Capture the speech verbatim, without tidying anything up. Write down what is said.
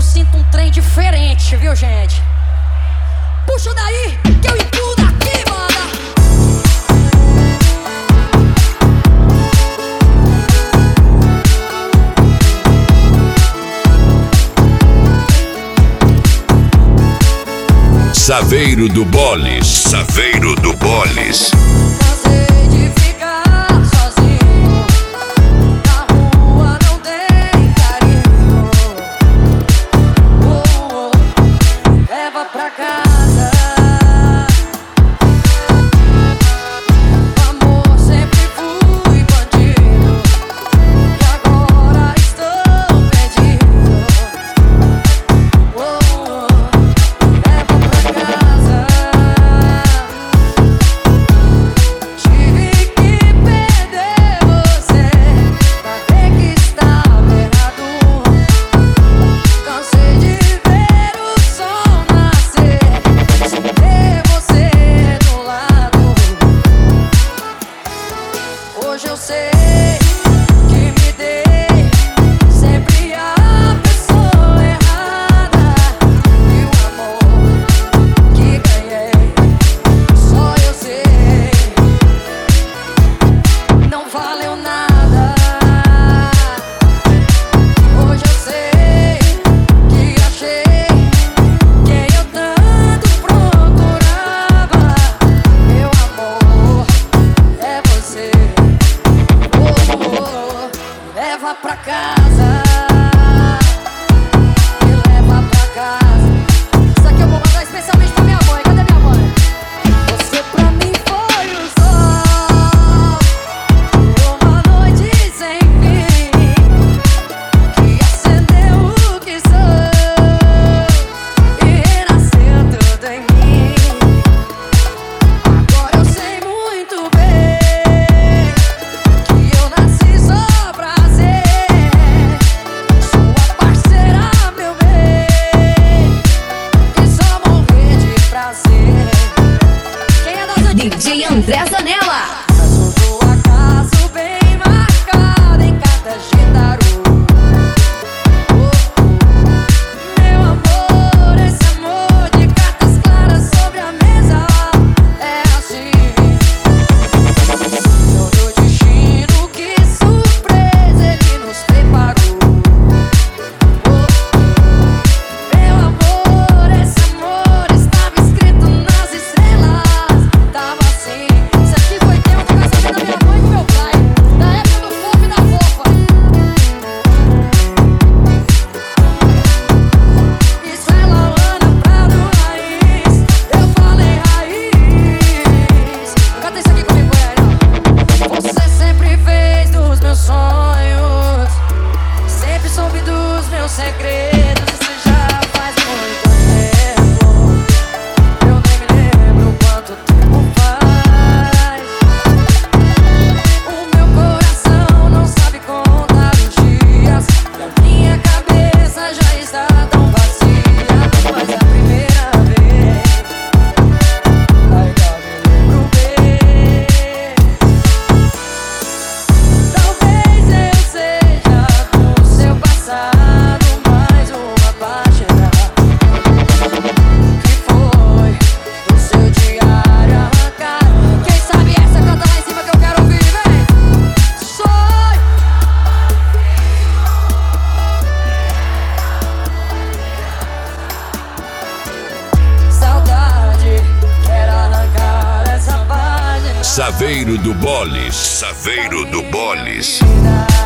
sinto um trem diferente, viu, gente? Puxa daí, que eu incluo aqui, manda. Saveiro do Boles, Saveiro do Boles. Cansei de ficar sozinho, na rua não tem carinho. Oh, oh, leva pra casa. Amor, sempre fui bandido e agora estou perdido. Oh, oh, leva pra casa. Tive que perder você pra ver que estava errado. Cansei de ver o sol nascer sem ter você do lado. Hoje eu sei que me dei sempre a pessoa errada e o amor que ganhei só eu sei não valeu nada. Hoje eu sei que achei quem eu tanto procurava. Meu amor é você. Oh, oh, oh, leva pra casa. Me leva pra casa. Isso aqui eu vou mandar especialmente pra minha mãe. Cadê minha mãe? Você pra mim foi o sol de uma noite sem fim, que acendeu o que sou e renasceu tudo em mim. Agora eu sei muito bem que eu nasci só pra ser sua parceira, meu bem, e só morrer de prazer. Quem é das antigas? D J André Zanella. Traço do acaso bem marcado em cartas de tarô. Oh, oh, meu amor, esse amor de cartas claras sobre a mesa é assim. Todo destino, que surpresa ele nos preparou. Oh, oh, meu amor, esse amor estava escrito nas estrelas. Tava assim. Isso aqui foi tempo do casamento da minha mãe com meu pai, da época do fofo e da fofa. Isso é Lauana Prado Raiz. Eu falei raiz. Canta isso aqui comigo, Goiânia. Você sempre fez dos meus sonhos, sempre soube dos meus segredos. Isso já faz muito tempo, eu nem me lembro quanto tempo faz. O meu coração não sabe contar os dias, e a minha cabeça já está tão vazia. Mas é a primeira vez ainda me lembro bem. Talvez eu seja do seu passado mais uma página que foi do seu diário arrancado. Quem sabe essa canta lá em cima que eu quero ouvir, vem. Sonho. Saudade, quero arrancar essa página. Saveiro do Boles, Saveiro do Boles. Vida.